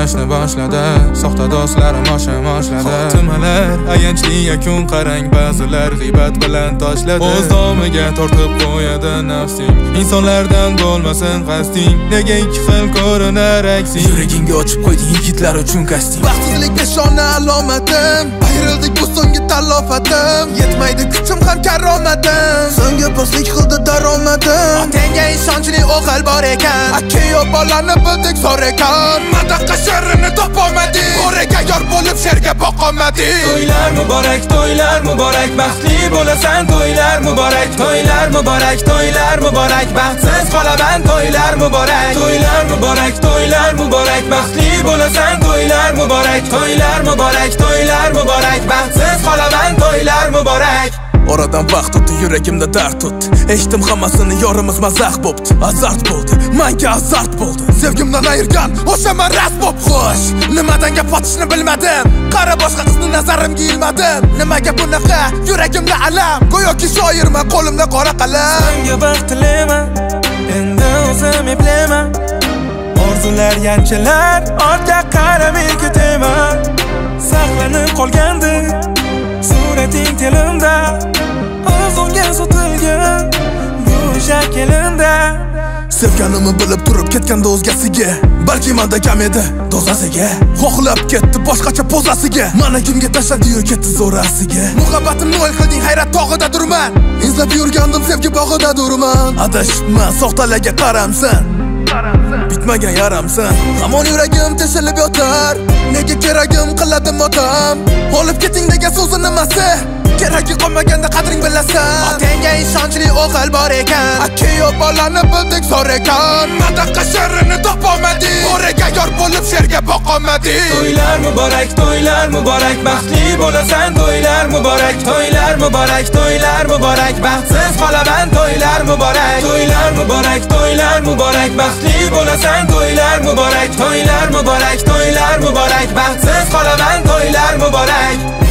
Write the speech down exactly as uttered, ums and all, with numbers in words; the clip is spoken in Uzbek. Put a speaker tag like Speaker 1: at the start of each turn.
Speaker 1: tanishni boshladi. Soxta do'stlarim oshim oshladi. Xotimalar ayanchli yakun qarang, ba'zilar g'iybat bilan tashladi. O'z domiga tortib qo'yadi nafsing. Insonlardan bo'lmasin qasding, nega ikki xil ko'rinar aksing.
Speaker 2: Yuragingga ochib qo'yding yigitlar uchun kasting.
Speaker 3: Baxtsizlik peshona alomatim, ayrildik bu so'nggi talofatim. Yetmaydi kuchim ham karomatim, so'nggi postlik qildi daromadim. Otangga ishonchli o'g'il bor ekan, akayo bolani bildik zor ekan. Madaqa sherini topolmadik, o'raga yor bo'lib sherga boqolmadik.
Speaker 1: To'ylar muborak, to'ylar muborak, baxtli bo'lasan to'ylar muborak. To'ylar muborak, to'ylar muborak, baxtsiz qolaman to'ylar muborak. To'ylar muborak, to'ylar muborak, baxtli bo'lasan to'ylar muborak. To'ylar muborak, to'ylar muborak, baxtsiz qolaman to'ylar muborak.
Speaker 2: Oradan vaqt o'tdi, yuragimda dard o'tdi. Eshitdim hammasini, yorimiz mazax bo'pti. Azart bo'ldi, menga azart bo'ldi.
Speaker 3: Sevgimdan ayirgan o'sha men rast bo'p xo'sh. Nimadan gap otishni bilmadim. Qara boshqa qizni nazarimga ilmadim. Nimaga bunaqa yuragimda alam? Go'yoki shoirman, qo'limda qora qalam.
Speaker 1: Senga baxt tilayman, endi o'zim eplayman. Orzular yanchilar, ortga qaramay ketaman. Saqlanib qolgandi surating tilimda, o'zimga sotilgan bu shakilinda.
Speaker 2: Sevganimni bilib turib ketganda o'zgasiga, balki menda kam edi dozasiga. Xohlab ketdi boshqacha pozasiga, mana kimga tashladi-yu ketdi zo'rasiga.
Speaker 3: Muhabbatimni o'y qilding, hayrat tog'ida durman. Izlab yurgandim sevgi bog'ida durman.
Speaker 2: Adashma, soxtalarga qaramsan, bitmagan yaramsan.
Speaker 3: Hamon yuragim teshilib yotar, nega keragim qiladi motam. Olib keting degan so'zi nimasi? Keragi qolmaganda qadring bilasan. Otangga ishonchli o'g'il bor ekan, akayo bolani bildik zor ekan. Madaqa sherini topolmadik, o'raga yor bo'lib sherga boqolmadik.
Speaker 1: To'ylar muborak, to'ylar muborak, baxtli bo'lasan to'ylar muborak. To'ylar muborak, to'ylar muborak, baxtsiz qolaman to'ylar muborak. To'ylar muborak, to'ylar muborak, baxtli bo'lasan to'ylar muborak. To'ylar muborak, to'ylar muborak, baxtsiz qolaman to'ylar muborak.